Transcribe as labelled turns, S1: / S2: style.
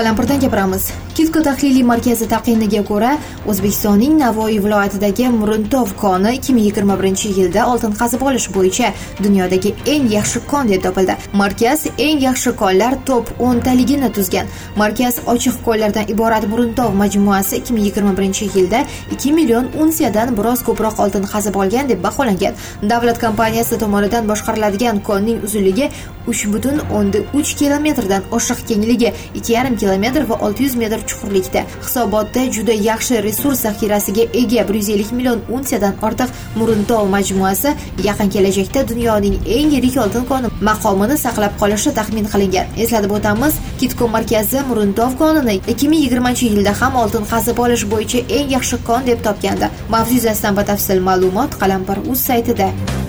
S1: Qalampirdan gapiramiz. Kitko tahliliy markazi taqiniga ko'ra, O'zbekistonning Navoiy viloyatidagi Muruntov koni 2021-yilda oltin qazib olish bo'yicha dunyodagi eng yaxshi kon deb topildi. Markaz eng yaxshi konlar top 10 taligini tuzgan. Markaz ochiq konlardan iborat Muruntov majmuasi 2021-yilda 2 million unsiyadan biroz ko'proq oltin qazib olgan deb baholangan. Davlat kompaniyasi tomonidan boshqariladigan konning uzunligi 3,3 kilometrdan oshiq, kengligi 2,5 kilometr va 600 metr chuqurlikda. Hisobotda juda yaxshi resurs zaxirasiga ega 150 million unsiyadan ortiq Muruntov majmuasi yaqin kelajakda dunyoning eng yirik oltin koni maqomini saqlab qolishi taxmin qilingan. Eslatib o'tamiz, Kitko markazi Muruntov konini 2020-yilda ham oltin qazib olish bo'yicha eng yaxshi kon deb topgandi. Mavzu yuzasidan batafsil ma'lumot Qalampir.uz saytida.